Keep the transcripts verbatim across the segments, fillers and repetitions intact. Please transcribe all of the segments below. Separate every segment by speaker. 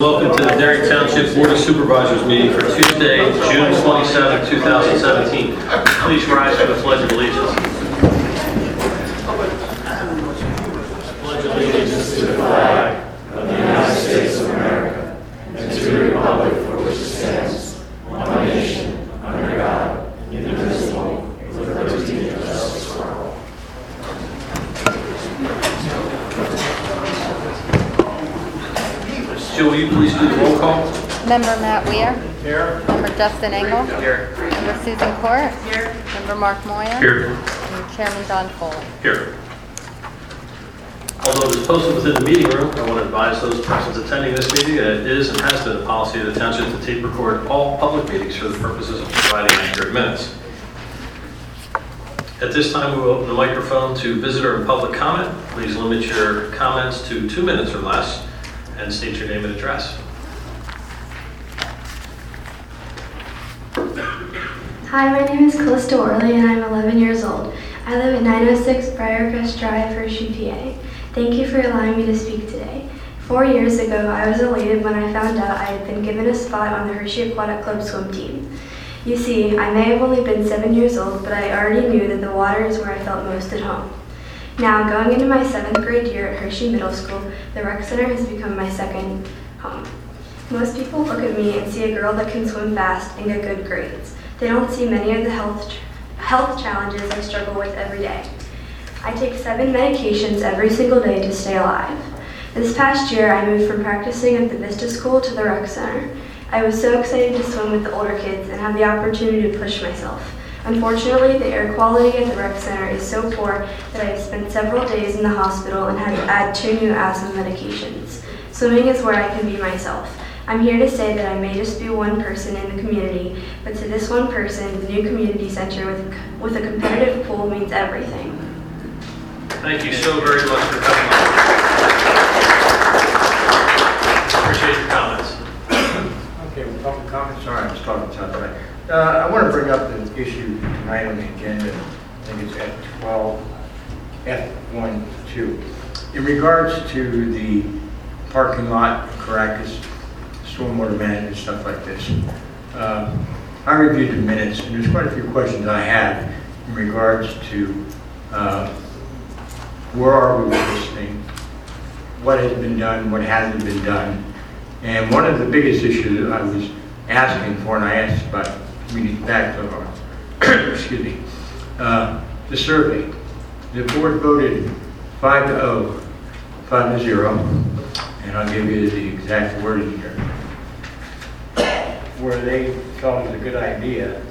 Speaker 1: Welcome to the Darien Township Board of Supervisors meeting for Tuesday, June twenty-seventh, two thousand seventeen. Please rise for the Pledge of Allegiance. Pledge allegiance to the flag of the United States of America and to the republic for which it stands, one nation, under God, indivisible, with liberty and justice for all. Jill, will you please do the roll call?
Speaker 2: Member Matt Weir.
Speaker 1: Here.
Speaker 2: Member Justin Engel.
Speaker 1: Here.
Speaker 2: Member Susan Court. Here. Member Mark Moyer.
Speaker 1: Here.
Speaker 2: And Chairman Don Foley.
Speaker 1: Here. Although it is posted within the meeting room, I want to advise those persons attending this meeting that it is and has been a policy of the township to tape record all public meetings for the purposes of providing accurate minutes. At this time, we will open the microphone to visitor and public comment. Please limit your comments to two minutes or less and state your name and address.
Speaker 3: Hi, my name is Callista Orley and I'm eleven years old. I live at nine oh six Briarcrest Drive, Hershey, P A. Thank you for allowing me to speak today. Four years ago, I was elated when I found out I had been given a spot on the Hershey Aquatic Club swim team. You see, I may have only been seven years old, but I already knew that the water is where I felt most at home. Now, going into my seventh grade year at Hershey Middle School, the rec center has become my second home. Most people look at me and see a girl that can swim fast and get good grades. They don't see many of the health, health challenges I struggle with every day. I take seven medications every single day to stay alive. This past year, I moved from practicing at the Vista School to the rec center. I was so excited to swim with the older kids and have the opportunity to push myself. Unfortunately, the air quality at the rec center is so poor that I have spent several days in the hospital and had to add two new asthma medications. Swimming is where I can be myself. I'm here to say that I may just be one person in the community, but to this one person, the new community center with, with a competitive pool means everything.
Speaker 1: Thank you so very much for coming on. Appreciate your comments.
Speaker 4: Okay, well, public comments. Sorry, I'm starting to talk tonight. Uh, I want to bring up the issue tonight on the agenda. I think it's at twelve F one two. In regards to the parking lot, Caracas, stormwater management, stuff like this. Uh, I reviewed the minutes, and there's quite a few questions I have in regards to uh, where are we with this thing, what has been done, what hasn't been done. And one of the biggest issues that I was asking for, and I asked about meetings back to our, excuse me, uh, the survey. The board voted five to oh, five to zero, and I'll give you the exact wording here, where they felt it was a good idea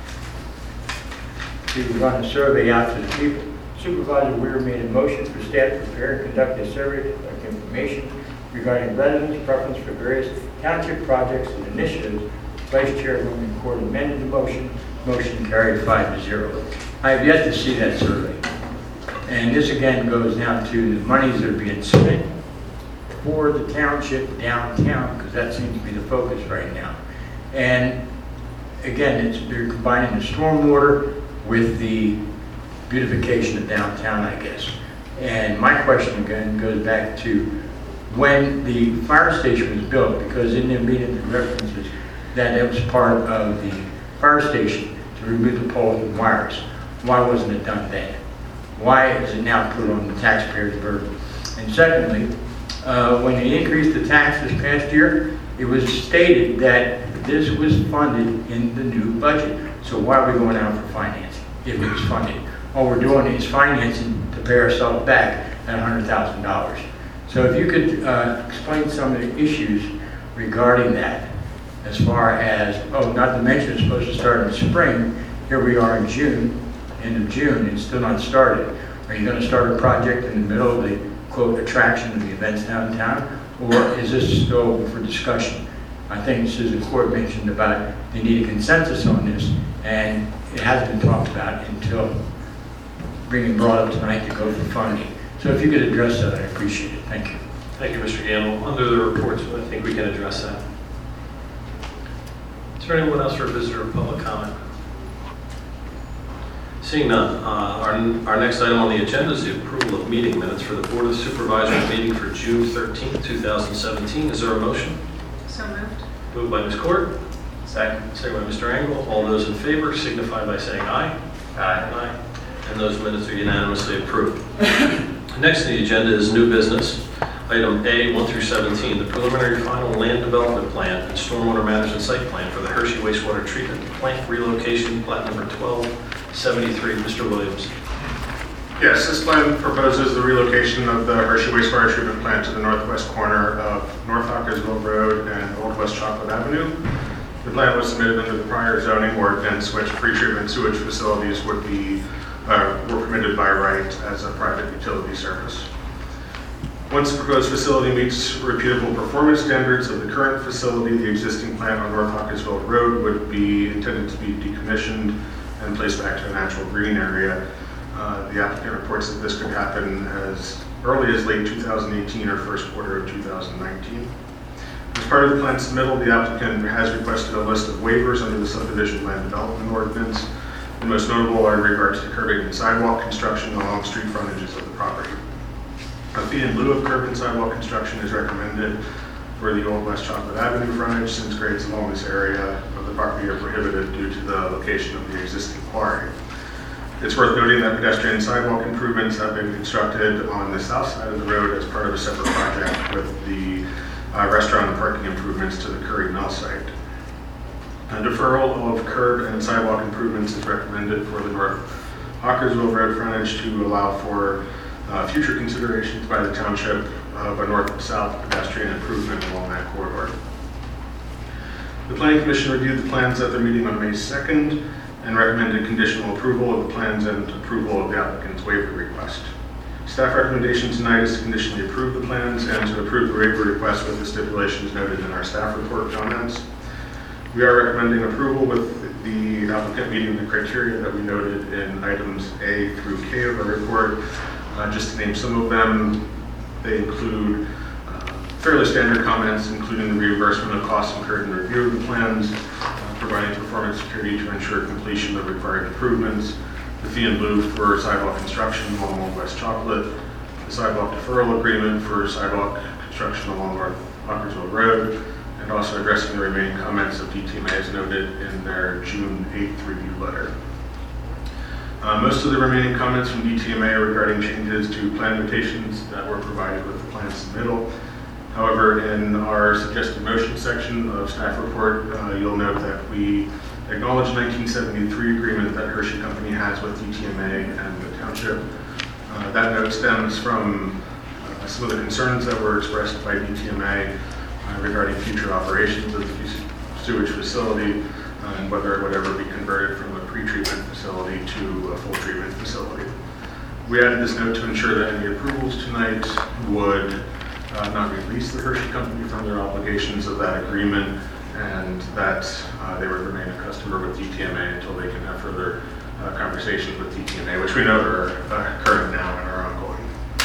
Speaker 4: to run a survey out to the people. Supervisor Weir made a motion for staff to prepare and conduct a survey of information regarding residents' preference for various township projects and initiatives. Vice Chairwoman Court amended the motion. Motion carried five to zero. I have yet to see that survey. And this again goes down to the monies that are being spent for the township downtown, because that seems to be the focus right now. And again, it's, they're combining the stormwater with the beautification of downtown, I guess. And my question again goes back to when the fire station was built, because in the meeting it references that it was part of the fire station to remove the poles and wires. Why wasn't it done then? Why is it now put on the taxpayer's burden? And secondly, uh, when they increased the tax this past year, it was stated that this was funded in the new budget. So why are we going out for financing if it was funded? All we're doing is financing to pay ourselves back at one hundred thousand dollars. So if you could uh, explain some of the issues regarding that, as far as, oh, not to mention it's supposed to start in the spring. Here we are in June, end of June, and it's still not started. Are you going to start a project in the middle of the, quote, attraction of the events downtown? Or is this still open for discussion? I think Susan Court mentioned about they need a consensus on this, and it hasn't been talked about until being brought up tonight to go for funding. So if you could address that, I appreciate it. Thank you.
Speaker 1: Thank you, Mister Gamble. Under the reports, I think we can address that. Is there anyone else for visitor or public comment? Seeing none, uh, our, our next item on the agenda is the approval of meeting minutes for the Board of Supervisors meeting for June thirteenth, two thousand seventeen. Is there a motion?
Speaker 5: So moved.
Speaker 1: Moved by Miz Court,
Speaker 6: Second.
Speaker 1: second by Mister Engel. All those in favor signify by saying aye.
Speaker 6: Aye.
Speaker 1: And those minutes are unanimously approved. Next on the agenda is new business. Item A, one through seventeen, the preliminary final land development plan and stormwater management site plan for the Hershey wastewater treatment plant relocation, plat number twelve seventy-three. Mister Williams.
Speaker 7: Yes, this plan proposes the relocation of the Hershey wastewater treatment plant to the northwest corner of North Hawkersville Road and Old West Chocolate Avenue. The plan was submitted under the prior zoning ordinance, which pre-treatment sewage facilities would be, uh, were permitted by right as a private utility service. Once the proposed facility meets repeatable performance standards of the current facility, the existing plant on North Hawkersville Road would be intended to be decommissioned and placed back to a natural green area. Uh, the applicant reports that this could happen as early as late two thousand eighteen or first quarter of two thousand nineteen. As part of the plan submittal, the applicant has requested a list of waivers under the subdivision land development ordinance. The most notable are in regards to curbing and sidewalk construction along street frontages of the property. A fee in lieu of curb and sidewalk construction is recommended for the Old West Chocolate Avenue frontage, since grades along this area of the property are prohibited due to the location of the existing quarry. It's worth noting that pedestrian sidewalk improvements have been constructed on the south side of the road as part of a separate project with the uh, restaurant and parking improvements to the Curry Mill site. A deferral of curb and sidewalk improvements is recommended for the North Hawkersville Road frontage to allow for uh, future considerations by the township of a north-south pedestrian improvement along that corridor. The Planning Commission reviewed the plans at their meeting on May second and recommended conditional approval of the plans and approval of the applicant's waiver request. Staff recommendation tonight is to conditionally approve the plans and to approve the waiver request with the stipulations noted in our staff report comments. We are recommending approval with the applicant meeting the criteria that we noted in items A through K of our report. Uh, just to name some of them, they include uh, fairly standard comments, including the reimbursement of costs incurred in review of the plans, uh, providing performance security to ensure completion of required improvements, the fee in lieu for sidewalk construction along Old West Chocolate, the sidewalk deferral agreement for sidewalk construction along North Hawkersville Road, and also addressing the remaining comments of D T M A as noted in their June eighth review letter. Uh, most of the remaining comments from D T M A regarding changes to plan notations that were provided with the plan submittal. However, in our suggested motion section of staff report, uh, you'll note that we acknowledge the nineteen seventy-three agreement that Hershey Company has with D T M A and the township. Uh, that note stems from uh, some of the concerns that were expressed by D T M A uh, regarding future operations of the sewage facility uh, and whether it would ever be converted from a pre-treatment facility to a full treatment facility. We added this note to ensure that any approvals tonight would uh, not release the Hershey Company from their obligations of that agreement, and that uh, they would remain a customer with D T M A until they can have further uh, conversations with D T M A, which we know are uh, current now and are ongoing.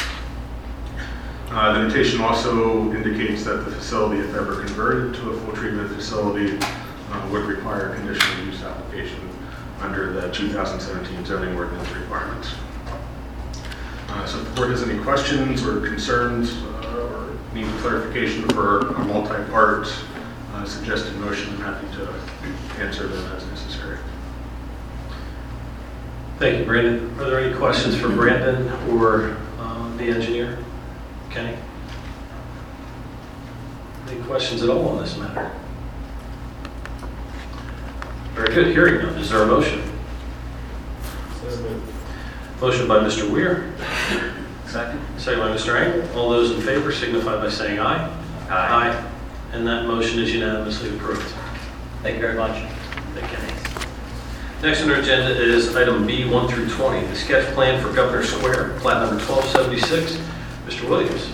Speaker 7: Uh, the notation also indicates that the facility, if ever converted to a full treatment facility, uh, would require a conditional use application under the two thousand seventeen zoning ordinance requirements. Uh, so if the board has any questions or concerns uh, or need clarification for a multi-part uh, suggested motion, I'm happy to answer them as necessary.
Speaker 1: Thank you, Brandon. Are there any questions for Brandon or uh, the engineer? Kenny? Any questions at all on this matter? Very good. Hearing none. Is there a motion? Motion by Mister Weir.
Speaker 6: Second.
Speaker 1: Second by Mister Engel. All those in favor signify by saying aye.
Speaker 6: Aye.
Speaker 1: And that motion is unanimously approved.
Speaker 6: Thank you very much.
Speaker 1: Thank you. Next on our agenda is item B one through twenty, the sketch plan for Governor Square, plat number twelve seventy-six. Mister Williams.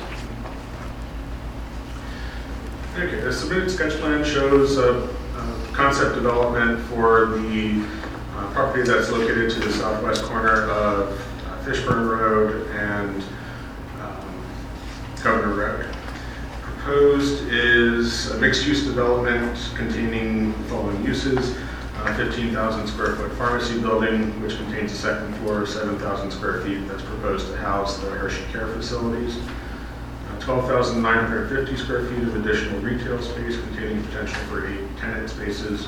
Speaker 7: Okay, the submitted sketch plan shows a, a concept development for the uh, property that's located to the southwest corner of uh, Fishburne Road and um, Governor Road. Proposed is a mixed-use development containing the following uses: uh, fifteen thousand square foot pharmacy building, which contains a second floor of seven thousand square feet that's proposed to house the Hershey Care facilities. twelve thousand nine hundred fifty square feet of additional retail space containing potential for eight tenant spaces.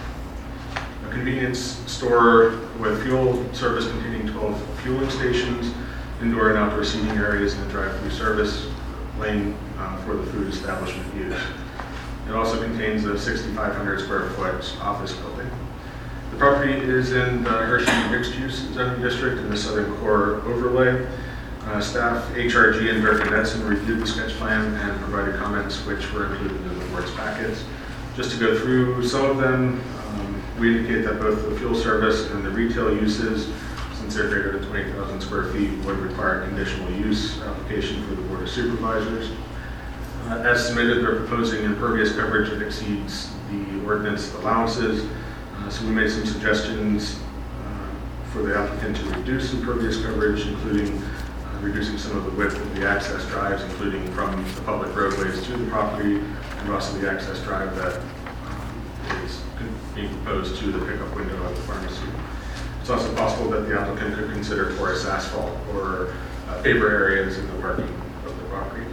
Speaker 7: A convenience store with fuel service containing twelve fueling stations, indoor and outdoor seating areas, and a drive-through service lane uh, for the food establishment use. It also contains a sixty-five hundred square foot office building. The property is in the Hershey mixed-use zoning district in the Southern Core overlay. Uh, staff, H R G, and Verica Netson reviewed the sketch plan and provided comments which were included in the board's packets. Just to go through some of them, um, we indicate that both the fuel service and the retail uses, since they're greater than twenty thousand square feet, would require a conditional use application for the Board of Supervisors. Uh, as submitted, they're proposing impervious coverage that exceeds the ordinance allowances. Uh, so we made some suggestions uh, for the applicant to reduce impervious coverage, including uh, reducing some of the width of the access drives, including from the public roadways to the property, and also the access drive that um, is being proposed to the pickup window of the pharmacy. It's also possible that the applicant could consider porous asphalt or uh, paver areas in the parking of the property.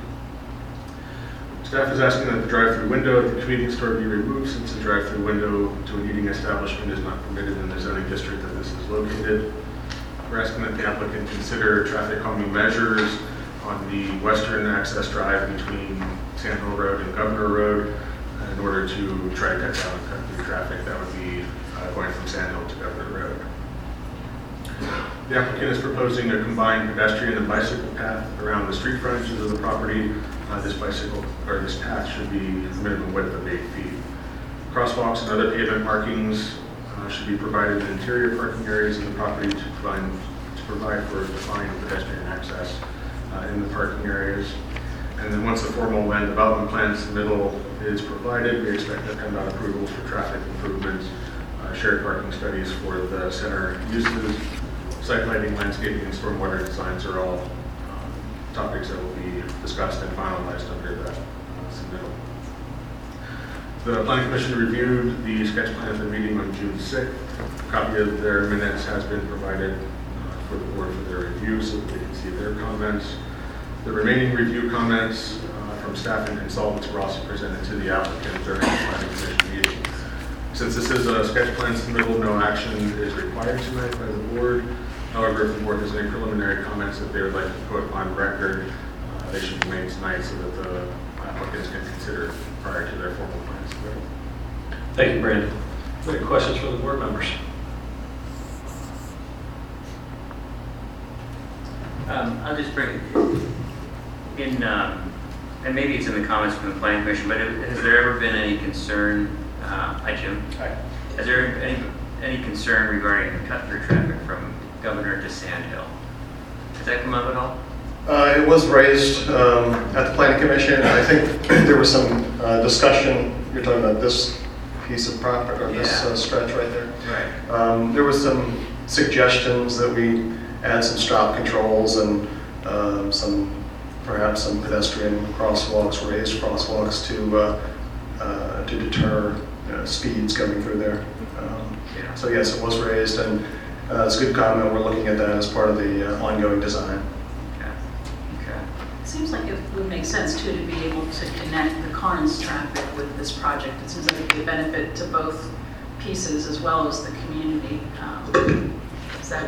Speaker 7: Staff is asking that the drive-through window at the convenience store be removed, since the drive-through window to an eating establishment is not permitted in the zoning district that this is located. We're asking that the applicant consider traffic calming measures on the western access drive between Sand Hill Road and Governor Road in order to try to cut down and cut through traffic that would be uh, going from Sand Hill to Governor Road. The applicant is proposing a combined pedestrian and bicycle path around the street frontages of the property. Uh, this bicycle or this path should be a minimum width of eight feet. Crosswalks and other pavement markings uh, should be provided in interior parking areas in the property to provide, to provide for defined pedestrian access uh, in the parking areas. And then once the formal land development plan submittal is provided, we expect to come out approvals for traffic improvements, uh, shared parking studies for the center uses, site lighting, landscaping, and stormwater designs are all um, topics that will be discussed and finalized under that uh, submittal. The Planning Commission reviewed the sketch plan at the meeting on June sixth. A copy of their minutes has been provided uh, for the board for their review so that they can see their comments. The remaining review comments uh, from staff and consultants were also presented to the applicant during the Planning Commission meeting. Since this is a sketch plan submittal, no action is required tonight by the board. However, if the board has any preliminary comments that they would like to put on record, uh, they should be made tonight so that the applicants can consider prior to their formal plans.
Speaker 1: Thank you, Brandon. Any questions from the board members?
Speaker 6: Um, I'll just bring it in, um, and maybe it's in the comments from the Planning Commission, but has there ever been any concern, uh, hi Jim?
Speaker 4: Hi.
Speaker 6: Has there any, any concern regarding cut-through traffic from Governor to Sand Hill? Has that come up at all?
Speaker 5: Uh, it was raised um, at the Planning Commission. I think there was some uh, discussion. You're talking about this piece of property, or this
Speaker 6: Yeah.
Speaker 5: uh, stretch right there.
Speaker 6: Right.
Speaker 5: Um, there was some suggestions that we add some stop controls and um, some, perhaps some pedestrian crosswalks, raised crosswalks to uh, uh, to deter uh, speeds coming through there. Um,
Speaker 6: Yeah.
Speaker 5: so yes, it was raised, and uh, it's a good comment. We're looking at that as part of the uh, ongoing design.
Speaker 6: Okay. Okay.
Speaker 8: It seems like it would make sense too to be able to connect the Carnes traffic with this project. It seems like it would be a benefit to both pieces as well as the community. Um, is that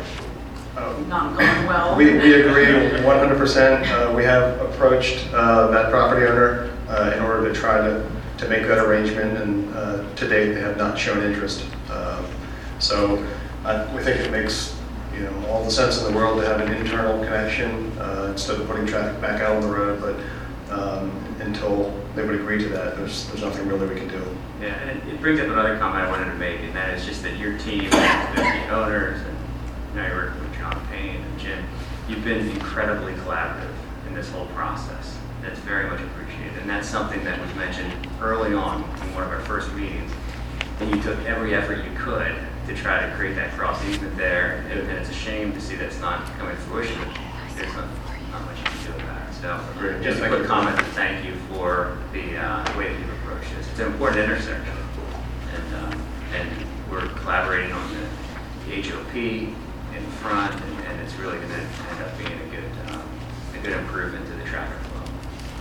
Speaker 5: Um,
Speaker 8: not going well?
Speaker 5: We, we agree one hundred percent. Uh, we have approached uh, that property owner uh, in order to try to, to make that arrangement, and uh, to date they have not shown interest. Um, so I, we think it makes you know all the sense in the world to have an internal connection uh, instead of putting traffic back out on the road. But um, until they would agree to that, there's there's nothing really we can do.
Speaker 6: Yeah, and it, it brings up another comment I wanted to make, and that is just that your team, the, the owners, and now you're working with John Payne and Jim, you've been incredibly collaborative in this whole process. That's very much appreciated, and that's something that was mentioned early on in one of our first meetings. And you took every effort you could to try to create that cross easement there, and, and it's a shame to see that's not coming to fruition. There's not, not much you can do about it. So,
Speaker 5: Great.
Speaker 6: just a
Speaker 5: Thank
Speaker 6: quick
Speaker 5: you.
Speaker 6: comment to thank you for the uh, way that you've approached this. It's an important intersection, and uh, and we're collaborating on the, the H O P in front, and, and it's really going to end up being a good um, a good improvement to the traffic flow.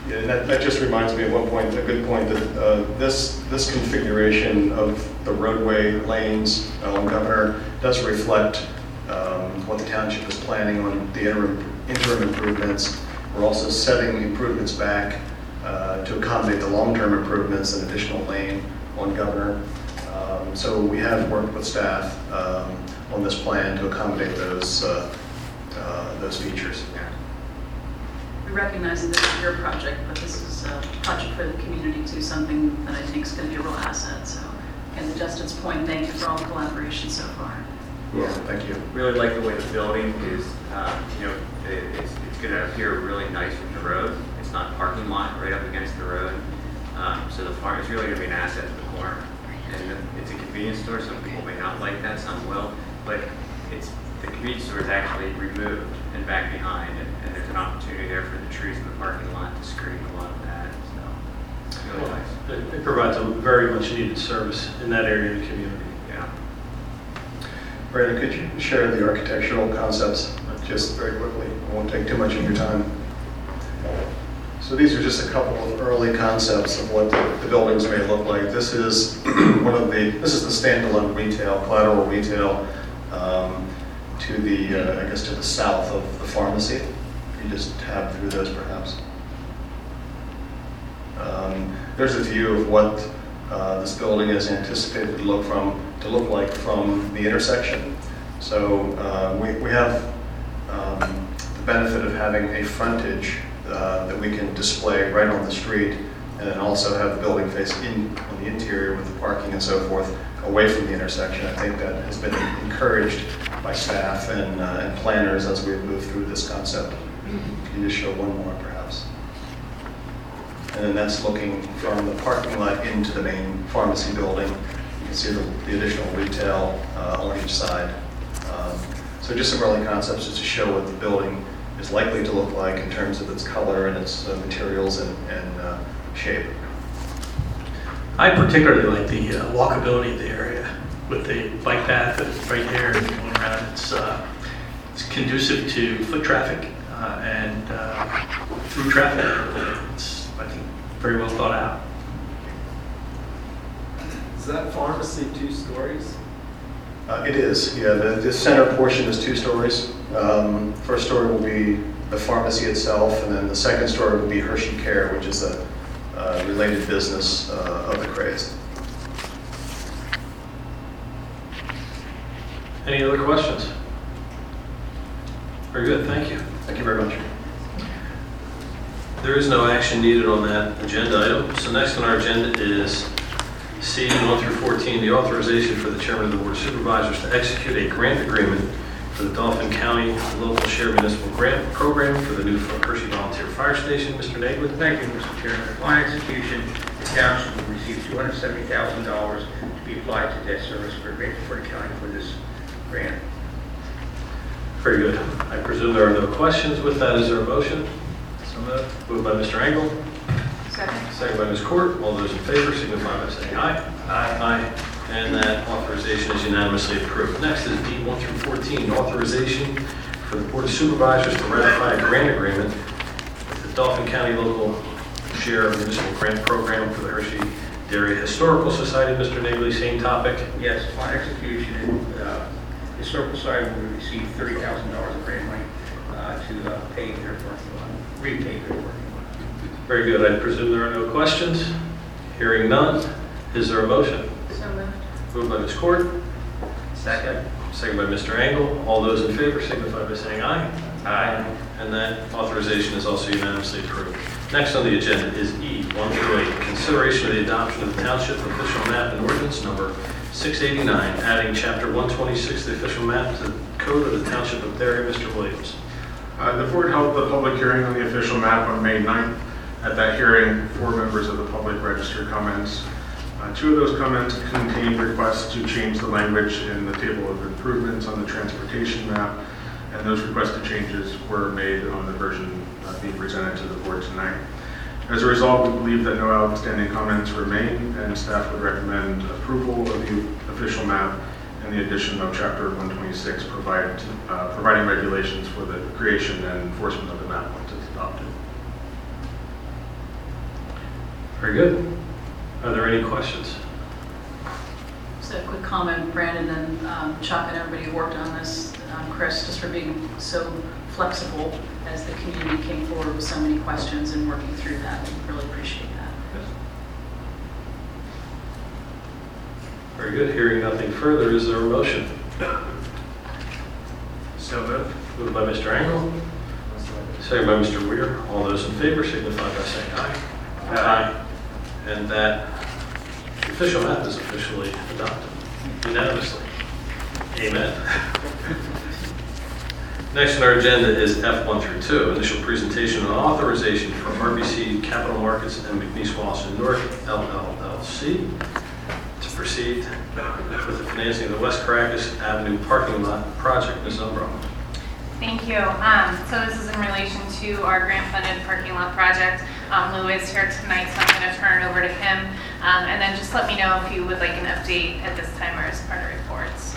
Speaker 5: Yeah, and that, that just reminds me at one point, a good point, that uh, this, this configuration of the roadway lanes on Governor does reflect um, what the township is planning on the interim, interim improvements. We're also setting improvements back uh, to accommodate the long-term improvements and additional lane on Governor. Um, so we have worked with staff um, on this plan to accommodate those, uh, uh, those features.
Speaker 8: We recognize that this is your project, but this is a project for the community too, something that I think is going to be a real asset. So, and to Justin's point, thank you for all the collaboration so far.
Speaker 5: Yeah, thank you.
Speaker 6: Really like the way the building is, um, you know, it, it's, it's going to appear really nice from the road. It's not parking lot right up against the road. Um, so the farm is really going to be an asset to the corner. And it's a convenience store. Some people may not like that, some will. But it's the convenience store is actually removed and back behind. And, and there's an opportunity there for the trees in the parking lot to screen a lot of that. So it's really nice.
Speaker 1: It it provides a very much needed service in that area of the community.
Speaker 6: Yeah.
Speaker 5: Brandon, could you share the architectural concepts just very quickly? I won't take too much of your time. So these are just a couple of early concepts of what the, the buildings may look like. This is one of the, this is the standalone retail, collateral retail um, to the, uh, I guess to the south of the pharmacy. If you just tab through those perhaps. Um, there's a view of what uh, this building is anticipated to look from, to look like from the intersection. So uh, we, we have um, the benefit of having a frontage uh, that we can display right on the street, and then also have the building face in on the interior with the parking and so forth away from the intersection. I think that has been encouraged by staff and, uh, and planners as we've moved through this concept. Can you just show one more perhaps? And then that's looking from the parking lot into the main pharmacy building. You can see the, the additional retail uh, on each side. Um, so just some early concepts just to show what the building is likely to look like in terms of its color and its uh, materials and, and uh, shape.
Speaker 1: I particularly like the uh, walkability of the area with the bike path that's right there and going around. It's, uh, it's conducive to foot traffic uh, and uh, through traffic. It's, I think, very well thought out.
Speaker 9: Is that pharmacy two stories?
Speaker 5: Uh, it is, yeah. The, the center portion is two stories. Um, first story will be the pharmacy itself, and then the second story will be Hershey Care, which is a uh, related business uh, of the Craze.
Speaker 1: Any other questions? Very good, thank you.
Speaker 5: Thank you very much.
Speaker 1: There is no action needed on that agenda item. So next on our agenda is C one through fourteen, the authorization for the chairman of the board of supervisors to execute a grant agreement for the Dauphin County Local Share Municipal Grant Program for the new Hershey Volunteer Fire Station. Mister Nagley.
Speaker 10: Thank you, Mister Chairman. Upon execution, the township will receive two hundred seventy thousand dollars to be applied to debt service for Great Fort County for this grant.
Speaker 1: Very good. I presume there are no questions. With that, is there a motion? So moved. Moved by Mister Engel.
Speaker 8: Second.
Speaker 1: Second by Miz Court. All those in favor signify by saying aye. Aye. Aye. And that authorization is unanimously approved. Next is D one through fourteen, authorization for the Board of Supervisors to ratify a grant agreement with the Dauphin County Local Share Municipal Grant Program for the Hershey Dairy Historical Society. Mister Nagley, same topic.
Speaker 10: Yes, upon execution, uh, the Historical Society will receive thirty thousand dollars of grant money uh, to uh, pay their parking lot, repay their parking lot.
Speaker 1: Very good. I presume there are no questions. Hearing none, is there a motion?
Speaker 8: So moved.
Speaker 1: Moved by Miz Court.
Speaker 10: Second.
Speaker 1: Second by Mister Engel. All those in favor signify by saying aye. Aye. And that authorization is also unanimously approved. Next on the agenda is E one through eight, consideration of the adoption of the township official map and ordinance number six eighty-nine, adding chapter one twenty-six, the official map to the code of the township of Berry. Mister Williams.
Speaker 7: Uh, The board held the public hearing on the official map on May ninth. At that hearing, four members of the public registered comments. Uh, Two of those comments contained requests to change the language in the table of improvements on the transportation map, and those requested changes were made on the version uh, being presented to the board tonight. As a result, we believe that no outstanding comments remain, and staff would recommend approval of the official map and the addition of chapter one twenty-six, provide, uh, providing regulations for the creation and enforcement of the map once it's adopted.
Speaker 1: Very good. Are there any questions?
Speaker 8: Just a quick comment, Brandon and um, Chuck and everybody who worked on this, um, Chris, just for being so flexible as the community came forward with so many questions and working through that. We really appreciate that.
Speaker 1: Very good. Hearing nothing further, is there a motion?
Speaker 6: So moved.
Speaker 1: Moved by Mister Engel, second by Mister Weir. All those in favor signify by saying aye. Aye. And that the official map is officially adopted unanimously. Amen. Next on our agenda is F one through two, initial presentation and authorization for R B C Capital Markets and McNeese Walsh North L L C to proceed with the financing of the West Caracas Avenue parking lot project. Miz Umbro.
Speaker 11: Thank you. Um, so this is in relation to our grant-funded parking lot project. Um, Lou is here tonight, so I'm going to turn it over to him. Um, and then just let me know if you would like an update at this time or as part of reports.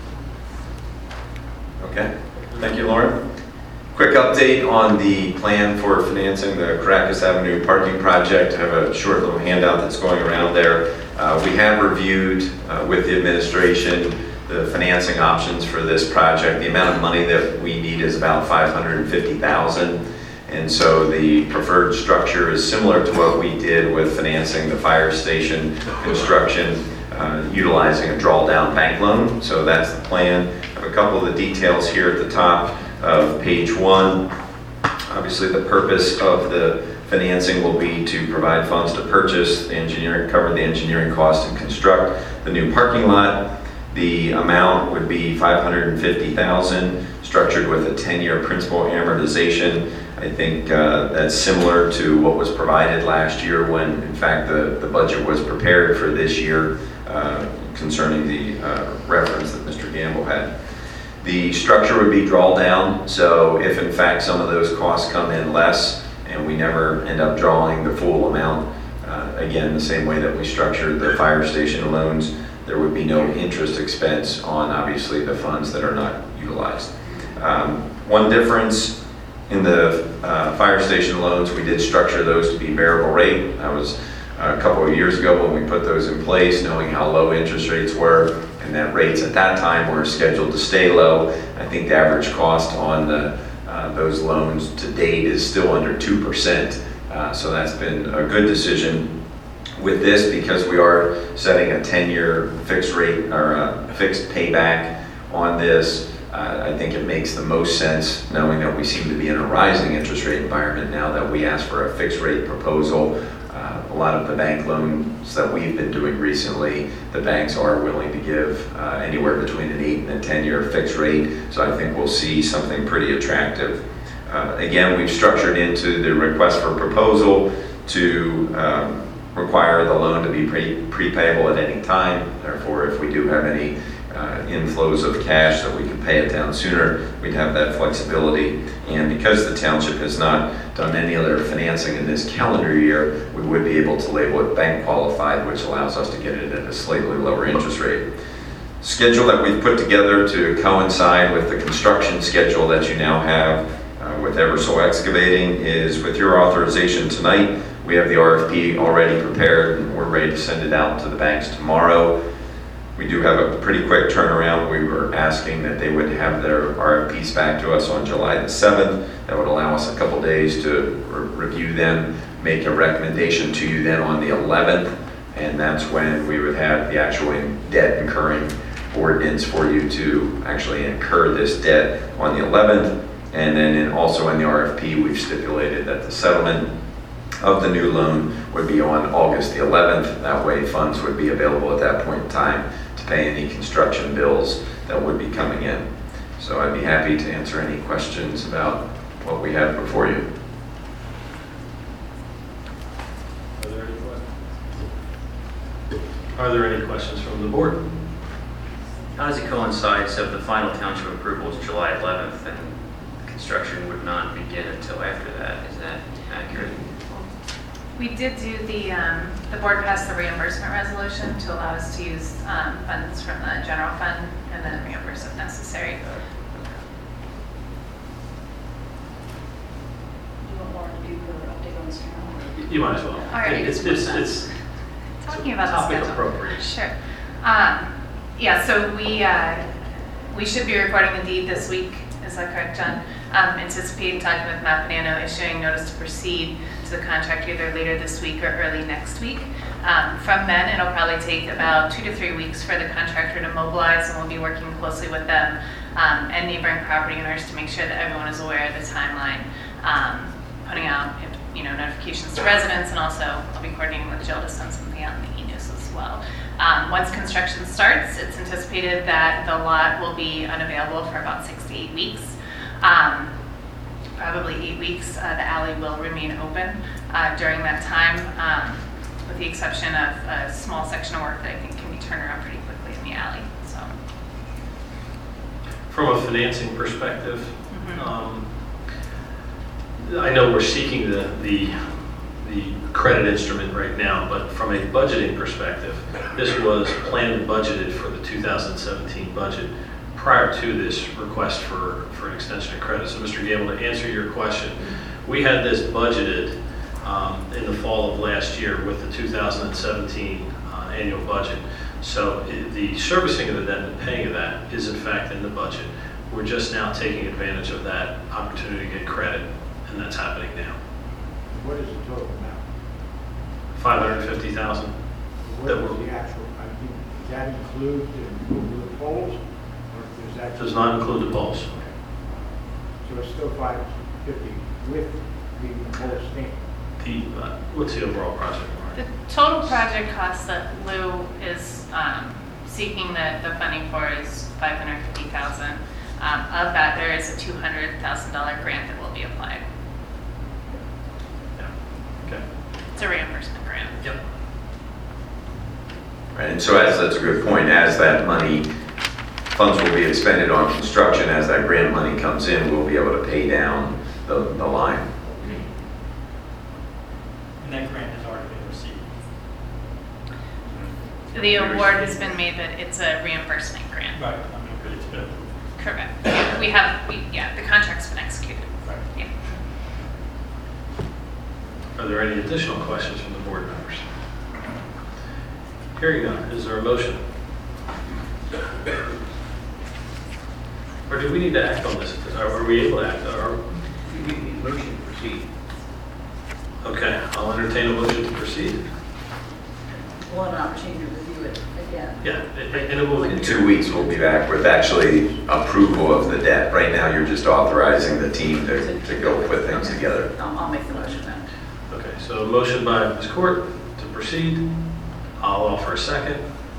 Speaker 12: Okay. Thank you, Lauren. Quick update on the plan for financing the Caracas Avenue parking project. I have a short little handout that's going around there. Uh, we have reviewed uh, with the administration the financing options for this project. The amount of money that we need is about five hundred fifty thousand dollars. And so the preferred structure is similar to what we did with financing the fire station construction, uh, utilizing a drawdown bank loan. So that's the plan. I have a couple of the details here at the top of page one. Obviously, the purpose of the financing will be to provide funds to purchase the engineering, cover the engineering cost and construct the new parking lot. The amount would be five hundred fifty thousand dollars, structured with a ten-year principal amortization. I think uh, that's similar to what was provided last year when, in fact, the, the budget was prepared for this year uh, concerning the uh, reference that Mister Gamble had. The structure would be drawdown, so if in fact some of those costs come in less and we never end up drawing the full amount, uh, again, the same way that we structured the fire station loans, there would be no interest expense on obviously the funds that are not utilized. Um, one difference in the uh, fire station loans, we did structure those to be variable rate. That was a couple of years ago when we put those in place, knowing how low interest rates were, and that rates at that time were scheduled to stay low. I think the average cost on the, uh, those loans to date is still under two percent. Uh, so that's been a good decision. With this, because we are setting a ten-year fixed rate or a fixed payback on this, uh, I think it makes the most sense, knowing that we seem to be in a rising interest rate environment now, that we ask for a fixed rate proposal. Uh, a lot of the bank loans that we've been doing recently, the banks are willing to give uh, anywhere between an eight and a ten-year fixed rate. So I think we'll see something pretty attractive. Uh, again, we've structured into the request for proposal to um, require the loan to be pre prepayable at any time. Therefore, if we do have any uh, inflows of cash that we can pay it down sooner, we'd have that flexibility. And because the township has not done any other financing in this calendar year, we would be able to label it bank qualified, which allows us to get it at a slightly lower interest rate. Schedule that we've put together to coincide with the construction schedule that you now have uh, with Eversole Excavating is, with your authorization tonight, we have the R F P already prepared and we're ready to send it out to the banks tomorrow. We do have a pretty quick turnaround. We were asking that they would have their R F Ps back to us on July the seventh. That would allow us a couple days to re review them, make a recommendation to you then on the eleventh, and that's when we would have the actual debt incurring ordinance for you to actually incur this debt on the eleventh. And then in, also in the R F P, we've stipulated that the settlement of the new loan would be on August the eleventh. That way funds would be available at that point in time to pay any construction bills that would be coming in. So I'd be happy to answer any questions about what we have before you.
Speaker 1: Are there any questions? Are there any questions from the board?
Speaker 6: How does it coincide? So the final township approval is July eleventh and construction would not begin until after that. Is that accurate?
Speaker 11: We did do the, um, the board passed the reimbursement resolution to allow us to use um, funds from the general fund and then reimburse if necessary.
Speaker 8: You want Lauren to do her update on Mister Allen?
Speaker 1: You might as well.
Speaker 11: All right.
Speaker 1: It's, it's, it's
Speaker 11: Talking about the
Speaker 1: topic
Speaker 11: schedule.
Speaker 1: appropriate.
Speaker 11: Sure. Um, yeah, so we, uh, we should be recording the deed this week. Is that correct, John? Um, anticipating talking with Matt Bonanno, issuing notice to proceed to the contract either later this week or early next week. Um, from then, it'll probably take about two to three weeks for the contractor to mobilize, and we'll be working closely with them um, and neighboring property owners to make sure that everyone is aware of the timeline, um, putting out you know notifications to residents, and also I'll be coordinating with Jill to send something out in the e-news as well. Um, once construction starts, it's anticipated that the lot will be unavailable for about six to eight weeks. Um, probably eight weeks, uh, the alley will remain open uh, during that time, um, with the exception of a small section of work that I think can be turned around pretty quickly in the alley. So,
Speaker 1: From a financing perspective,
Speaker 11: mm-hmm.
Speaker 1: um, I know we're seeking the, the the credit instrument right now, but from a budgeting perspective, this was planned and budgeted for the two thousand seventeen budget prior to this request for, for an extension of credit. So Mister Gable, to answer your question, we had this budgeted um, in the fall of last year with the two thousand seventeen uh, annual budget. So i- the servicing of the debt and paying of that is in fact in the budget. We're just now taking advantage of that opportunity to get credit, and that's happening now.
Speaker 4: What is the total amount?
Speaker 1: five hundred fifty thousand.
Speaker 4: What
Speaker 1: That
Speaker 4: is
Speaker 1: will-
Speaker 4: the actual, I mean, does that include the, the poles? Or does that?
Speaker 1: Does not include the poles.
Speaker 4: So it's still five fifty with leaving the pole stand?
Speaker 1: The, uh, what's the overall project?
Speaker 11: the total project cost that Lou is um, seeking the, the funding for is five hundred fifty thousand dollars. Um, of that, there is a two hundred thousand dollars grant that will be applied.
Speaker 1: Yeah. Okay.
Speaker 11: It's a reimbursement grant.
Speaker 1: Yep.
Speaker 12: Right, and so as, that's a good point, as that money, funds will be expended on construction, as that grant money comes in, we'll be able to pay down the, the line.
Speaker 13: And that grant has already been received.
Speaker 11: The award has been made, but it's a reimbursement grant.
Speaker 13: Right, I mean, but it's been approved.
Speaker 11: Correct. Yeah, we have, we, yeah, the contract's been executed.
Speaker 13: Right.
Speaker 11: Yeah.
Speaker 1: Are there any additional questions from the board members? Hearing none, is there a motion? Or do we need to act on this? Are are we able to act? Or-
Speaker 10: You need a motion to proceed.
Speaker 1: Okay, I'll entertain a motion to proceed.
Speaker 8: We'll have an opportunity to review it again.
Speaker 1: Yeah, and and it will.
Speaker 12: In two weeks, we'll be back with actually approval of the debt. Right now, you're just authorizing the team to, to go put things together.
Speaker 8: I'll, I'll make the motion then.
Speaker 1: Okay, so a motion by Miz Court to proceed. I'll offer a second.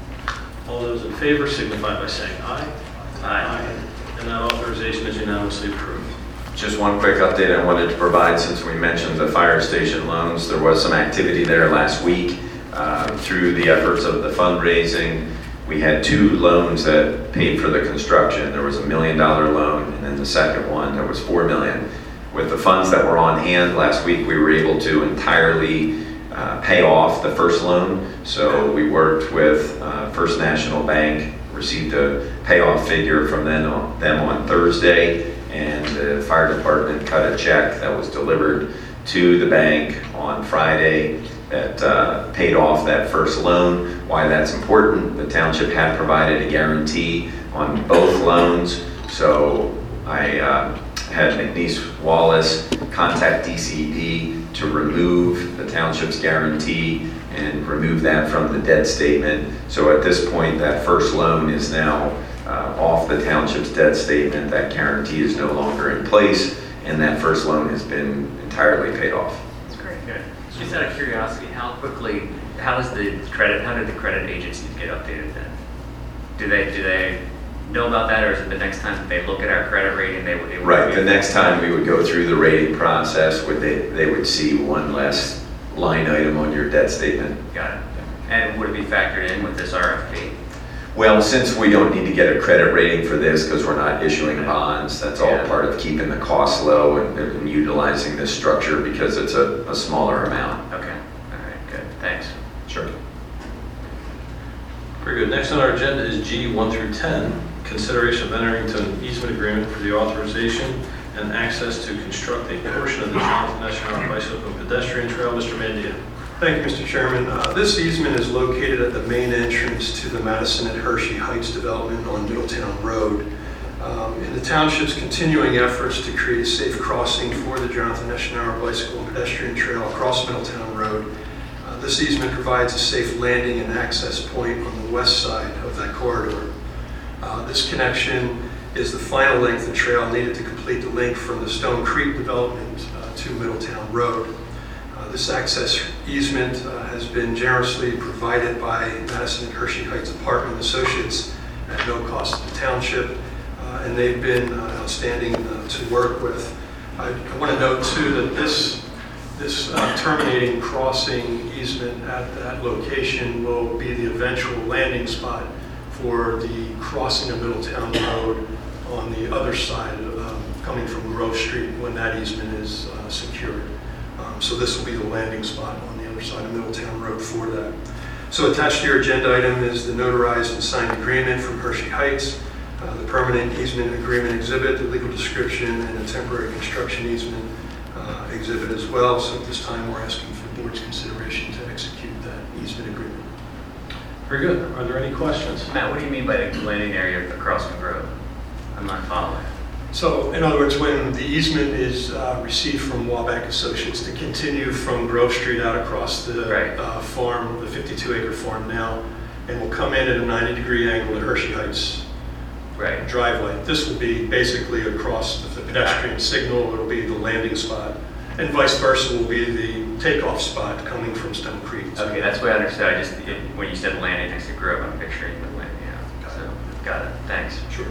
Speaker 1: All those in favor signify by saying aye. Aye. And that authorization is unanimously approved.
Speaker 12: Just one quick update I wanted to provide, since we mentioned the fire station loans. There was some activity there last week uh, through the efforts of the fundraising. We had two loans that paid for the construction. There was a million dollar loan, and then the second one, there was four million. With the funds that were on hand last week, we were able to entirely uh, pay off the first loan. So we worked with uh, First National Bank, received a payoff figure from them on, them on Thursday, and the fire department cut a check that was delivered to the bank on Friday that uh, paid off that first loan. Why that's important, the township had provided a guarantee on both loans, so I uh, had McNeese Wallace contact D C P to remove the township's guarantee and remove that from the debt statement. So at this point, that first loan is now uh, off the township's debt statement. That guarantee is no longer in place, and that first loan has been entirely paid off.
Speaker 6: That's great. Good. Just out of curiosity, how quickly, how is the credit, how did the credit agencies get updated then? Do they, do they know about that, or is it the next time that they look at our credit rating, they would? they would-
Speaker 12: Right, the next time we would go through the rating process, would they, they would see one less line item on your debt statement.
Speaker 6: Got it. And would it be factored in with this R F P?
Speaker 12: Well, since we don't need to get a credit rating for this because we're not issuing bonds, that's all
Speaker 6: Yeah.
Speaker 12: part of keeping the costs low and, and utilizing this structure because it's a, a smaller amount.
Speaker 6: Okay. All right, good. Thanks.
Speaker 12: Sure.
Speaker 1: Very good. Next on our agenda is G one through ten, consideration of entering into an easement agreement for the authorization
Speaker 14: and access to construct a portion of the Jonathan National Bicycle and Pedestrian Trail. Mister Mandia.
Speaker 15: Thank you, Mister Chairman. Uh, This easement is located at the main entrance to the Madison at Hershey Heights development on Middletown Road. Um, In the township's continuing efforts to create a safe crossing for the Jonathan Eschenauer Bicycle and Pedestrian Trail across Middletown Road, uh, this easement provides a safe landing and access point on the west side of that corridor. Uh, This connection is the final length of trail needed to complete the link from the Stone Creek development uh, to Middletown Road. Uh, This access easement uh, has been generously provided by Madison and Hershey Heights Apartment Associates at no cost to the township, uh, and they've been uh, outstanding uh, to work with. I, I want to note too that this this uh, terminating crossing easement at that location will be the eventual landing spot for the crossing of Middletown Road on the other side, um, coming from Grove Street when that easement is uh, secured. Um, So this will be the landing spot on the other side of Middletown Road for that. So attached to your agenda item is the notarized and signed agreement from Hershey Heights, uh, the permanent easement agreement exhibit, the legal description, and a temporary construction easement uh, exhibit as well. So at this time, we're asking for the board's consideration to execute that easement agreement.
Speaker 14: Very good. Are there any questions?
Speaker 6: Matt, what do you mean by the landing area across the road? I'm not following.
Speaker 15: So, in other words, when the easement is uh, received from Waback Associates to continue from Grove Street out across the
Speaker 6: Right.
Speaker 15: uh, farm, the fifty-two acre farm now, and will come in at a ninety degree angle at Hershey Heights
Speaker 6: Right.
Speaker 15: driveway. This will be basically across the pedestrian signal, it'll be the landing spot, and vice versa will be the takeoff spot coming from Stone Creek.
Speaker 6: Okay, that's what I understood. I just, it, when you said landing next to Grove, I'm picturing the landing. Yeah. So, got it. Thanks.
Speaker 15: Sure.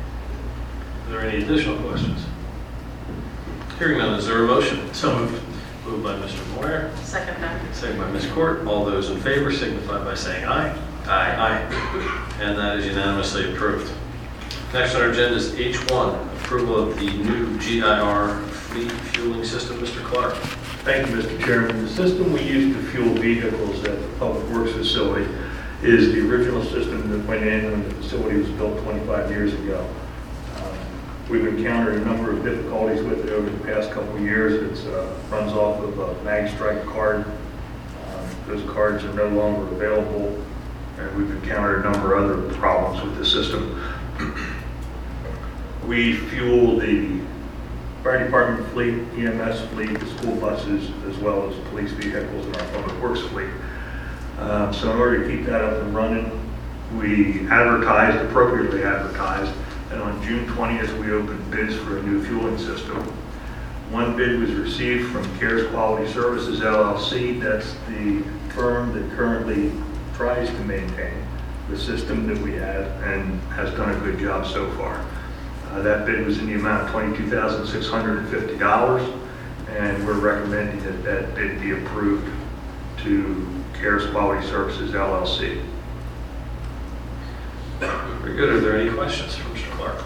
Speaker 14: Are there any additional questions? Hearing none, is there a motion?
Speaker 13: So moved.
Speaker 14: Moved by Mister Moyer,
Speaker 8: Second that.
Speaker 14: second by Miz Court. All those in favor signify by saying aye.
Speaker 6: Aye.
Speaker 14: Aye. And that is unanimously approved. Next on our agenda is H one, approval of the new G I R fleet fueling system. Mister Clark.
Speaker 4: Thank you, Mister Chairman. The system we use to fuel vehicles at the Public Works facility is the original system that went in when the facility was built twenty-five years ago. Um, We've encountered a number of difficulties with it over the past couple of years. It uh, runs off of a MagStrike card. Um, Those cards are no longer available, and we've encountered a number of other problems with the system. We fuel the fire department fleet, E M S fleet, the school buses, as well as police vehicles in our public works fleet. Uh, So in order to keep that up and running, we advertised, appropriately advertised, and on June twentieth, we opened bids for a new fueling system. One bid was received from Cares Quality Services L L C. That's the firm that currently tries to maintain the system that we have and has done a good job so far. Uh, That bid was in the amount of twenty-two thousand six hundred fifty dollars, and we're recommending that that bid be approved to Cares Quality Services L L C.
Speaker 14: Very good. Are there any questions for Mister Clark?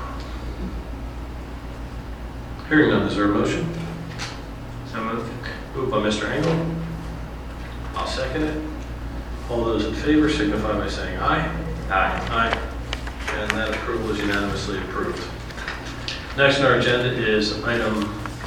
Speaker 14: Hearing none, is there a motion?
Speaker 6: So moved.
Speaker 14: Moved by Mister Engel. I'll second it. All those in favor signify by saying aye.
Speaker 6: Aye.
Speaker 14: Aye. And that approval is unanimously approved. Next on our agenda is item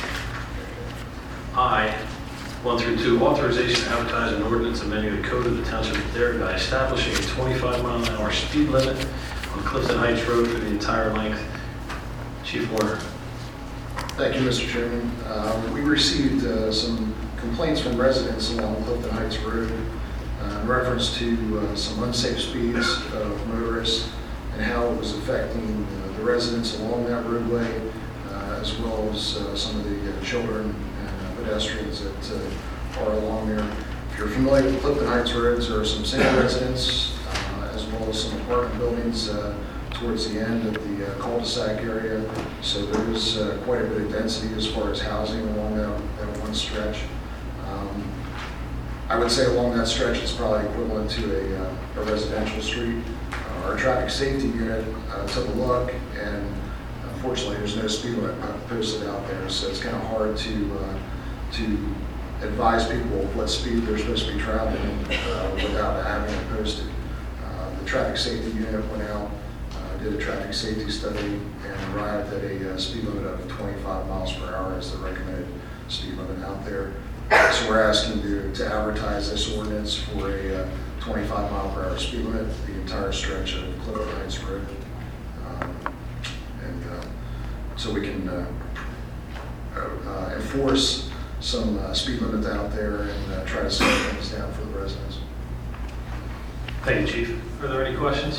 Speaker 14: I, one through two, authorization to advertise an ordinance amending the code of the Township of Darien by establishing a twenty-five mile an hour speed limit on Clifton Heights Road for the entire length. Chief Warner.
Speaker 16: Thank you, Mister Chairman. Uh, We received uh, some complaints from residents along Clifton Heights Road uh, in reference to uh, some unsafe speeds of motorists and how it was affecting uh, the residents along that roadway, uh, as well as uh, some of the uh, children and uh, pedestrians that uh, are along there. If you're familiar with Clifton Heights roads, there are some single residents uh, as well as some apartment buildings uh, towards the end of the uh, cul-de-sac area. So there is uh, quite a bit of density as far as housing along that, that one stretch. Um, I would say along that stretch it's probably equivalent to a, uh, a residential street. Uh, our traffic safety unit uh, took a look, and unfortunately there's no speed limit posted out there, so it's kind of hard to uh, to advise people what speed they're supposed to be traveling uh, without having it posted. Uh, the traffic safety unit went out, uh, uh, did a traffic safety study and arrived at a uh, speed limit of twenty-five miles per hour as the recommended speed limit out there. Uh, So we're asking to, to advertise this ordinance for a uh, twenty-five mile per hour speed limit, the entire stretch of Clifton Heights Road. Um, And uh, so we can uh, uh, enforce some uh, speed limit out there and uh, try to slow things down for the residents.
Speaker 14: Thank you, Chief. Are there any questions?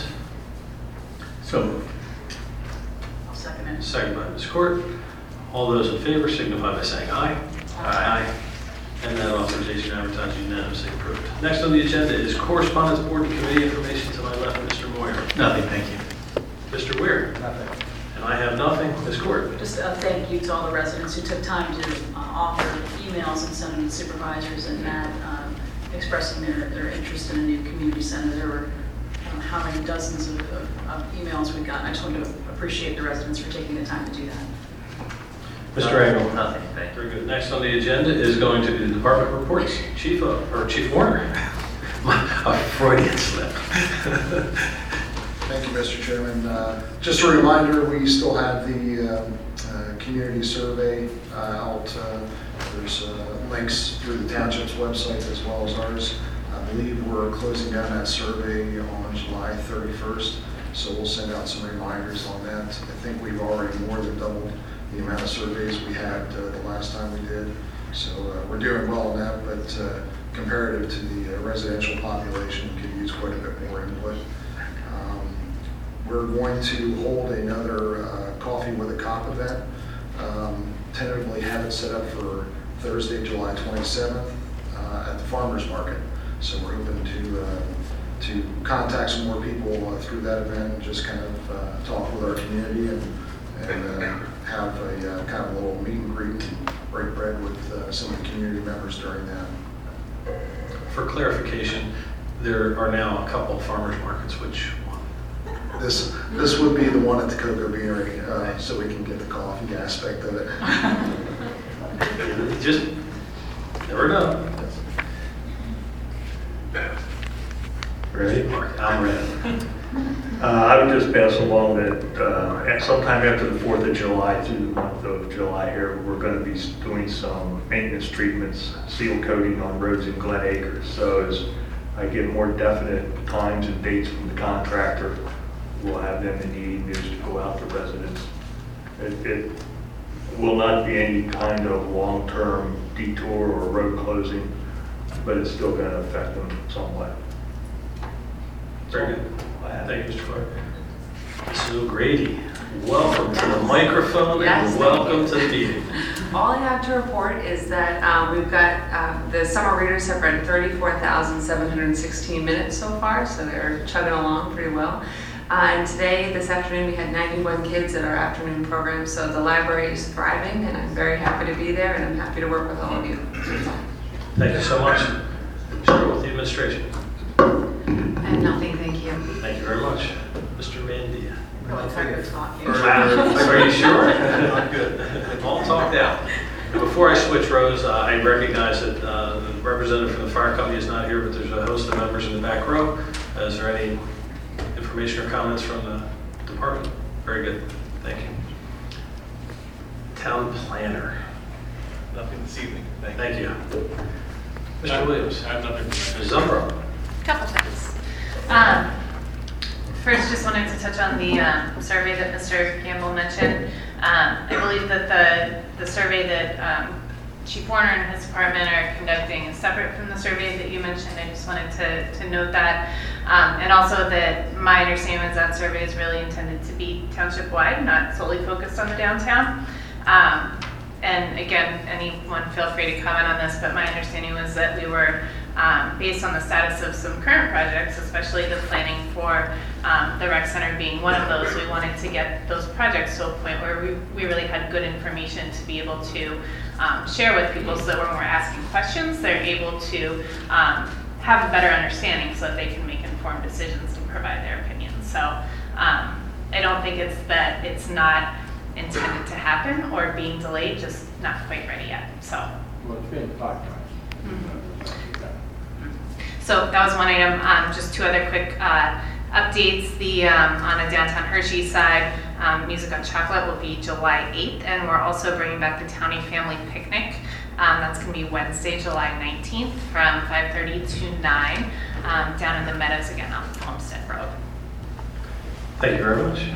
Speaker 4: So moved.
Speaker 8: I'll second it.
Speaker 14: Second by Miz Court. All those in favor signify by saying aye. Aye. And that authorization advertised unanimously approved. Next on the agenda is correspondence board and committee information. To my left, Mister Moyer.
Speaker 13: Nothing, thank you.
Speaker 14: Mister Weir.
Speaker 4: Nothing.
Speaker 14: And I have nothing. Miz Court.
Speaker 8: Just a thank you to all the residents who took time to uh, offer emails and send them to supervisors and Matt, um, expressing their, their interest in a new community center. There were, I don't know how many dozens of, of, of emails we got. I just wanted to appreciate the residents for taking the time to do that.
Speaker 14: Mister Engel.
Speaker 13: Nothing, thank you.
Speaker 14: Very good. Next on the agenda is going to be the department reports. Chief, uh, or Chief Warner. A Freudian slip.
Speaker 16: Thank you, Mister Chairman. Uh, Just a reminder, we still have the um, uh, community survey uh, out. Uh, There's uh, links through the township's website as well as ours. I believe we're closing down that survey on July thirty-first, so we'll send out some reminders on that. I think we've already more than doubled the amount of surveys we had uh, the last time we did. So uh, we're doing well on that, but uh, comparative to the uh, residential population, we could use quite a bit more input. Um, We're going to hold another uh, Coffee with a Cop event. Um, tentatively have it set up for Thursday, July twenty-seventh uh, at the Farmers Market. So we're hoping to uh, to contact some more people uh, through that event and just kind of uh, talk with our community and, and uh, have a uh, kind of a little meet and greet and break bread with uh, some of the community members during that.
Speaker 14: For clarification, there are now a couple farmers markets. Which one?
Speaker 16: This this would be the one at the Cocoa Beanery, uh, so we can get the coffee aspect of it.
Speaker 14: Just never know.
Speaker 4: Ready?
Speaker 14: I'm ready.
Speaker 4: Uh, I would just pass along that uh, at sometime after the fourth of July through the month of July here, we're going to be doing some maintenance treatments, seal coating on roads in Glen Acres. So as I get more definite times and dates from the contractor, we'll have them in the evening news to go out to residents. It, it will not be any kind of long-term detour or road closing, but it's still going to affect them somewhat.
Speaker 14: Very good. Thank you, Mister Clark. Missus O'Grady, welcome to the microphone
Speaker 17: Yes,
Speaker 14: and
Speaker 17: thank
Speaker 14: welcome
Speaker 17: you.
Speaker 14: to the meeting.
Speaker 17: All I have to report is that um, we've got, uh, the summer readers have read thirty-four thousand seven hundred sixteen minutes so far, so they're chugging along pretty well. Uh, and today, this afternoon, we had ninety-one kids at our afternoon program, so the library is thriving, and I'm very happy to be there, and I'm happy to work with all of you.
Speaker 14: Thank you so much. Start with the administration.
Speaker 17: I have nothing, thank you.
Speaker 14: Thank you very much. Mister Mandia.
Speaker 17: Oh, it's hard to talk.
Speaker 14: Are you sure? I'm good. All talked out. And before I switch rows, uh, I recognize that uh, the representative from the fire company is not here, but there's a host of members in the back row. Uh, is there any information or comments from the department? Very good. Thank you. Town planner.
Speaker 13: Nothing this evening, thank you.
Speaker 14: Thank you. Mister Williams.
Speaker 13: I have nothing.
Speaker 14: Miz Zumbro.
Speaker 11: Couple things. Um, First, just wanted to touch on the um, survey that Mister Campbell mentioned. Um, I believe that the, the survey that um, Chief Warner and his department are conducting is separate from the survey that you mentioned. I just wanted to, to note that. Um, and also that my understanding is that survey is really intended to be township-wide, not solely focused on the downtown. Um, and again, anyone feel free to comment on this, but my understanding was that we were Um, based on the status of some current projects, especially the planning for um, the rec center being one of those, we wanted to get those projects to a point where we, we really had good information to be able to um, share with people, so that when we're asking questions, they're able to um, have a better understanding so that they can make informed decisions and provide their opinions. So um, I don't think it's that it's not intended to happen or being delayed, just not quite ready yet. So.
Speaker 4: Well, it's been talked about.
Speaker 11: Mm-hmm. So that was one item. Um, just two other quick uh, updates, the, um, on the downtown Hershey side, um, Music on Chocolate will be July eighth, and we're also bringing back the Townie Family Picnic. Um, that's going to be Wednesday, July nineteenth from five thirty to nine um, down in the Meadows again on Homestead Road.
Speaker 14: Thank you very much.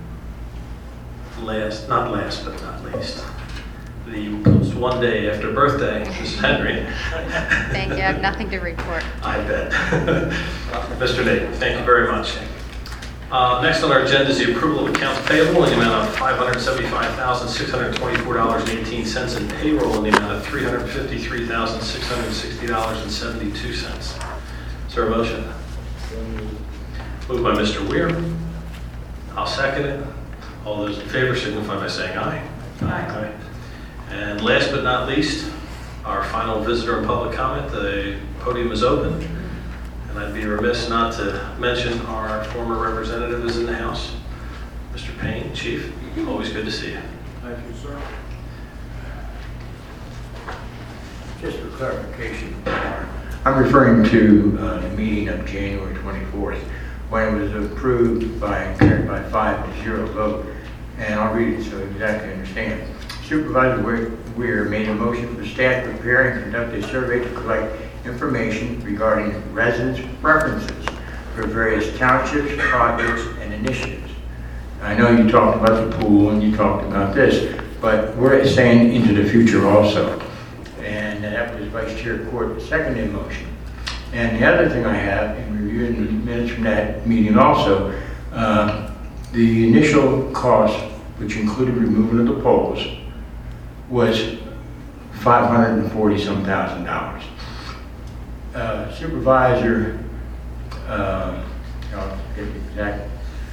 Speaker 14: Last, not last, but not least, the almost one day after birthday, Missus Henry.
Speaker 2: Thank you. I have nothing to report.
Speaker 14: I bet. Mister Nate, thank you very much. Uh, next on our agenda is the approval of accounts payable in the amount of five hundred seventy-five thousand six hundred twenty-four dollars and eighteen cents and payroll in the amount of three hundred fifty-three thousand six hundred sixty dollars and seventy-two cents. Is there a motion? Moved by Mister Weir. I'll second it. All those in favor signify by saying aye.
Speaker 8: Aye.
Speaker 14: And last but not least, our final visitor and public comment. The podium is open. And I'd be remiss not to mention our former representative is in the House. Mister Payne, Chief, always good to see you.
Speaker 4: Thank you, sir. Just for clarification, I'm referring to uh, the meeting of January twenty-fourth, when it was approved by, carried by five to zero vote. And I'll read it so you exactly understand. Supervisor Weir made a motion for staff to prepare and conduct a survey to collect information regarding residents' preferences for various townships, projects, and initiatives. I know you talked about the pool and you talked about this, but we're saying into the future also. And that was Vice Chair Court, seconded motion. And the other thing I have, in reviewing the minutes from that meeting also, uh, the initial cost, which included removal of the poles, was five hundred forty some thousand dollars. Uh, Supervisor, uh, I'll get the exact,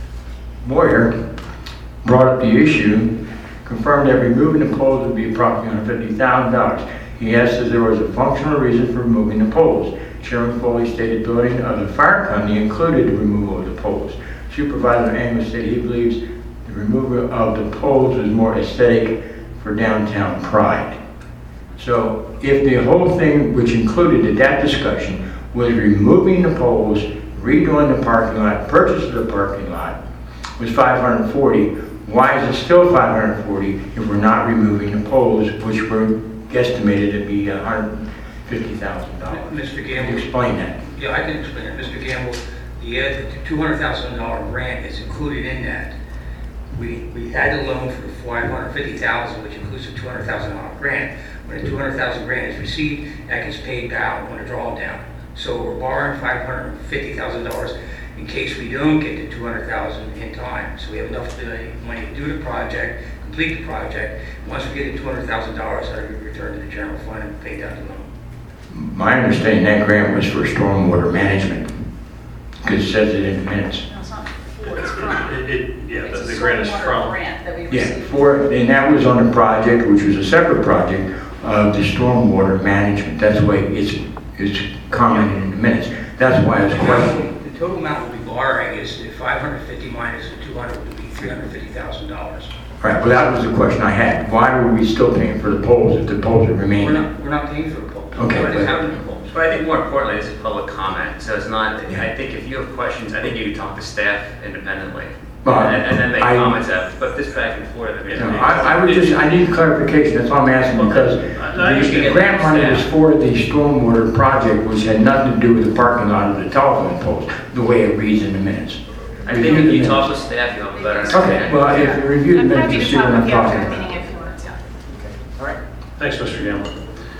Speaker 4: Moyer brought up the issue, confirmed that removing the poles would be approximately one hundred fifty thousand dollars. He asked if there was a functional reason for removing the poles. Chairman Foley stated building of the fire company included the removal of the poles. Supervisor Amos said he believes the removal of the poles is more aesthetic for downtown Pride. So if the whole thing, which included at that discussion, was removing the poles, redoing the parking lot, purchase of the parking lot, was five hundred forty, why is it still five hundred forty if we're not removing the poles, which were guesstimated to be one hundred fifty thousand dollars?
Speaker 10: Mister
Speaker 4: Can
Speaker 10: Gamble.
Speaker 4: you explain that?
Speaker 10: Yeah, I can explain it. Mister Gamble, the uh, the two hundred thousand dollars grant is included in that. We, we had a loan for five hundred fifty thousand dollars, which includes a two hundred thousand dollars grant. When a two hundred thousand dollars grant is received, that gets paid down on a drawdown. So we're borrowing five hundred fifty thousand dollars in case we don't get the two hundred thousand dollars in time. So we have enough money to do the project, complete the project. Once we get the two hundred thousand dollars, that'll be returned to the general fund and pay down the loan.
Speaker 4: My understanding that grant was for stormwater management, because it says it in the minutes.
Speaker 8: No, it's not for, it's from.
Speaker 14: It, it, yeah,
Speaker 8: It's
Speaker 14: the
Speaker 8: a
Speaker 14: grant is
Speaker 8: stormwater
Speaker 14: from.
Speaker 8: grant that we
Speaker 4: Yeah,
Speaker 8: received.
Speaker 4: for, and that was on a project, which was a separate project of the stormwater management. That's the way it's, it's commented in the minutes. That's why I was questioning.
Speaker 10: The total amount we'll be borrowing is five hundred fifty minus the two hundred would be three hundred fifty thousand dollars.
Speaker 4: Right, well, that was the question I had. Why were we still paying for the poles if the poles are
Speaker 10: We're
Speaker 4: remaining?
Speaker 10: not, we're not paying for the poles.
Speaker 4: Okay,
Speaker 10: We're just
Speaker 4: but-
Speaker 10: having the poles.
Speaker 6: But I think more importantly, it's a public comment, so it's not,
Speaker 4: Yeah.
Speaker 6: I think if you have questions, I think you can talk to staff independently.
Speaker 4: Well,
Speaker 6: And and then make
Speaker 4: I-
Speaker 6: comments after, but this back and forth, I mean.
Speaker 4: No, I, I would just, I need clarification, that's why I'm asking, because
Speaker 6: I
Speaker 4: the the grant money was for the stormwater project, which had nothing to do with the parking lot of the telephone poles, the way it reads in the minutes.
Speaker 6: I think if you talk with staff, you'll have a better understanding.
Speaker 4: Okay, well, if you review the
Speaker 11: I'm
Speaker 4: minutes,
Speaker 11: happy
Speaker 4: you
Speaker 11: to
Speaker 4: see what
Speaker 11: talk
Speaker 4: I'm
Speaker 11: with you after
Speaker 4: talking
Speaker 11: the
Speaker 4: about.
Speaker 11: meeting if you want to.
Speaker 4: All right.
Speaker 14: Thanks, Mister Gamble.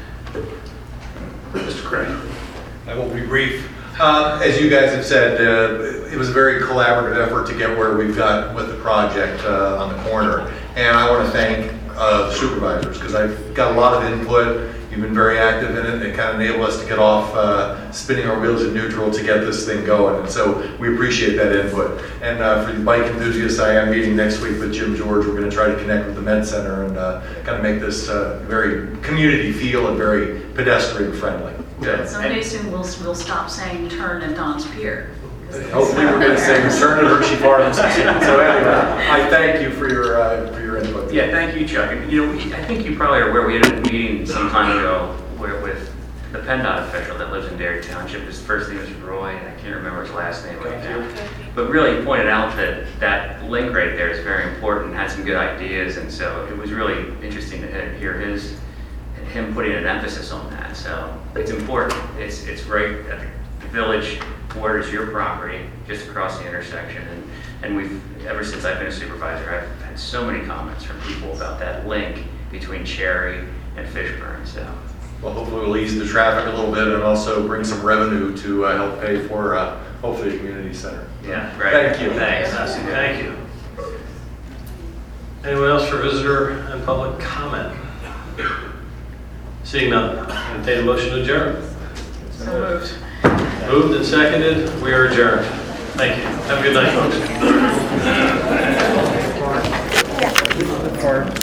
Speaker 14: Mister Craig.
Speaker 18: I won't be brief. Uh, as you guys have said, uh, it was a very collaborative effort to get where we've got with the project uh, on the corner. And I want to thank uh, the supervisors, because I've got a lot of input. You've been very active in it. It kind of enabled us to get off uh, spinning our wheels in neutral to get this thing going. And so we appreciate that input. And uh, for the bike enthusiasts, I am meeting next week with Jim George. We're going to try to connect with the Med Center and uh, kind of make this uh, very community feel and very pedestrian friendly.
Speaker 6: Good.
Speaker 8: Someday soon we'll, we'll stop saying turn at Don's Pier.
Speaker 18: Hopefully we're going to say return to Hershey Farms. So anyway, I thank you for your uh, for your input.
Speaker 6: Yeah, thank you, Chuck. And, you know, we- I think you probably are aware, we had a meeting some time ago where, with the PennDOT official that lives in Dairy Township. His first name is Roy, and I can't remember his last name right now. but really pointed out that that link right there is very important, had some good ideas, and so it was really interesting to he- hear his, him putting an emphasis on that. So it's important. It's it's right at the, the village borders your property, just across the intersection, and and we've ever since I've been a supervisor, I've had so many comments from people about that link between Cherry and Fishburne. So.
Speaker 18: Well, hopefully we'll ease the traffic a little bit and also bring some revenue to uh, help pay for, uh, hopefully, a community center.
Speaker 6: Yeah, right.
Speaker 18: Thank you.
Speaker 6: Thanks.
Speaker 14: Thank you. Anyone else for visitor and public comment? Seeing none, entertain a motion to adjourn.
Speaker 8: So moved.
Speaker 14: Moved and seconded, we are adjourned. Thank you. Have a good night, folks.